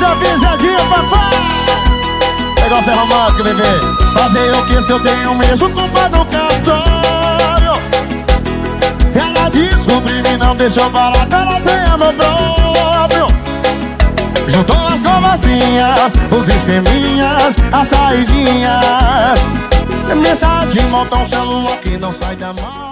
avisadinho, papai. Negócio é romântico, bebê. Fazer o que se eu tenho mesmo culpa no cartório? Ela descobriu e não deixou barato, ela tem amor próprio. Juntou as conversinhas, os esqueminhas, as saidinhas. Mensagem, monta um celular que não sai da mão.